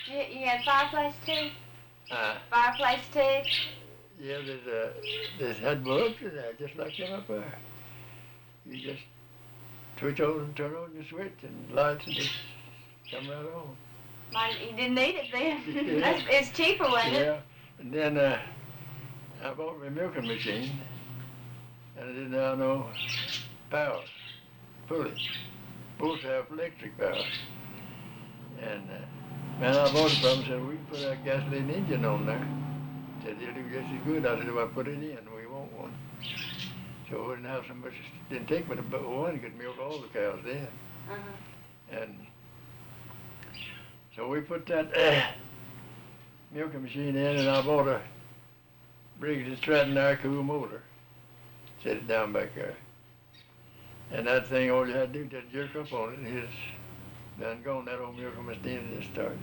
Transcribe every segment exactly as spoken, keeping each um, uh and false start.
You, you had fireplace too? Uh, Fireplace too? yeah, there's a, there's head bulbs in there, just like them up there. You just switch on and turn on your switch and lights and just come right on. Like, you didn't need it then. Yeah. That's, it's cheaper, wasn't it? Yeah, and then uh, I bought my milking machine, and I didn't have no power, pulley. Both have electric power. And uh, man, I bought it from him, said, we can put a gasoline engine on there. Said, it'll do just as good. I said, if I put it in, we want one. So we didn't have so much, didn't take but about one could milk all the cows then. Uh-huh. And so we put that uh, milking machine in, and I bought a Briggs and Stratton Aircool motor. Set it down back there. And that thing, all you had to do was just jerk up on it, and it's done gone. That old milking machine just started.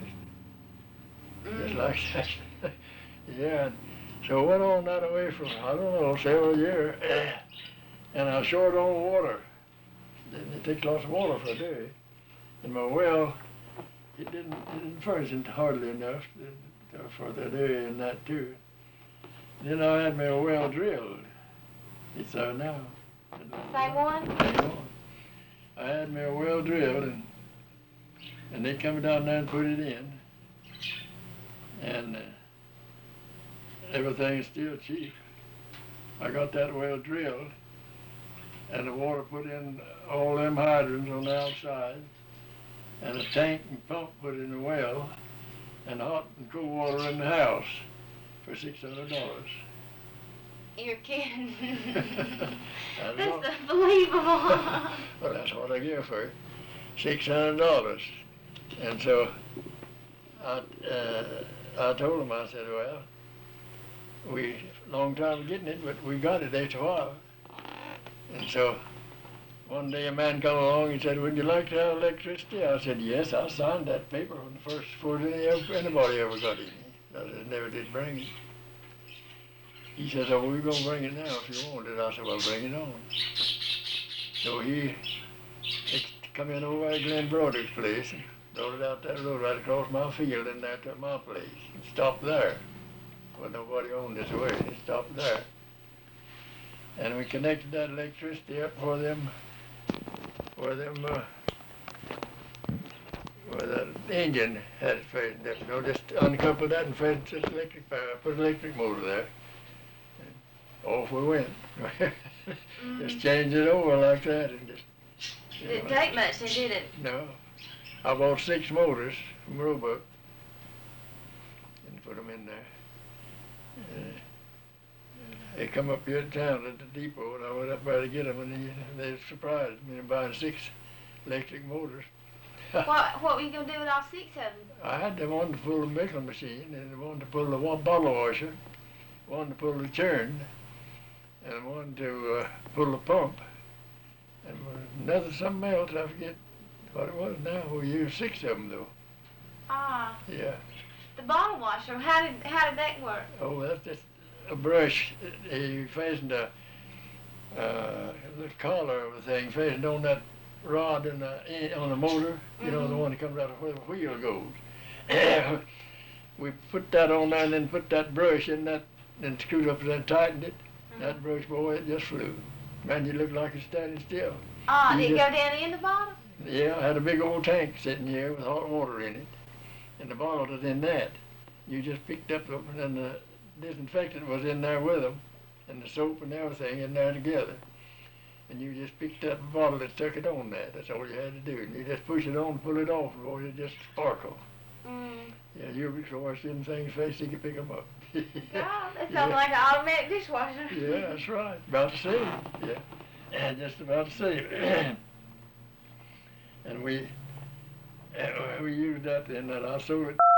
Mm. Just like that. Yeah. So went on that way for, I don't know, several years. And I was short on water. It takes lots of water for a day. And my well, it didn't, it didn't furnish hardly enough for the day and that too. Then I had my well drilled. It's there now. Same one? Same one. I had my well drilled, and and they come down there and put it in. And uh, everything's still cheap. I got that well drilled, and the water put in all them hydrants on the outside, and a tank and pump put in the well, and hot and cool water in the house for six hundred dollars. You're kidding. That's That's unbelievable. Well, that's what I give for it, six hundred dollars. And so I, uh, I told him, I said, well, we, long time getting it, but we got it after a while. And so one day a man come along and said, would you like to have electricity? I said, yes, I signed that paper on the first before anybody ever got it. I just never did bring it. He says, oh, we're going to bring it now if you want it. I said, well, bring it on. So he come in over at Glenn Broder's place and rode it out that road right across my field and there to my place and stopped there. Well, nobody owned this way. He stopped there. And we connected that electricity up for them, for them, uh, where the engine had it fed up. You know, just uncoupled that and fed it electric power. Put an electric motor there. Off we went. Mm. Just changed it over like that and just. It didn't take much, then, did it? No. I bought six motors from Roebuck and put them in there. Uh, they come up here to town at the depot, and I went up there to get them, and they, they surprised me buying six electric motors. What What were you gonna do with all six of them? I had the one to pull the milking machine, and the one to pull the one bottle washer, one to pull the churn, and one to uh, pull the pump, and another something else, I forget what it was now. We used six of them though. Ah. Yeah. The bottle washer. How did How did that work? Oh, that's just a brush. He fastened a, uh, the collar of the thing, fastened on that rod in the, on the motor. You know, the one that comes out of where the wheel goes. We put that on there and then put that brush in that, and screwed up and then tightened it. That brush, boy, it just flew. Man, you look like you're standing still. Ah, You did it just- go down in the bottle? Yeah, I had a big old tank sitting here with hot water in it, and the bottle was in that. You just picked up, the, and the disinfectant was in there with them, and the soap and everything in there together. And you just picked up a bottle and stuck it on that. That's all you had to do. And you just push it on, pull it off, and boy, it just sparkle. Mm. Yeah, you'll be so much in things face you can pick them up. God, that sounds Yeah. like an automatic dishwasher. Yeah, that's right. About to see. Yeah, and just about to see. And we uh, we used that, and then I sold it.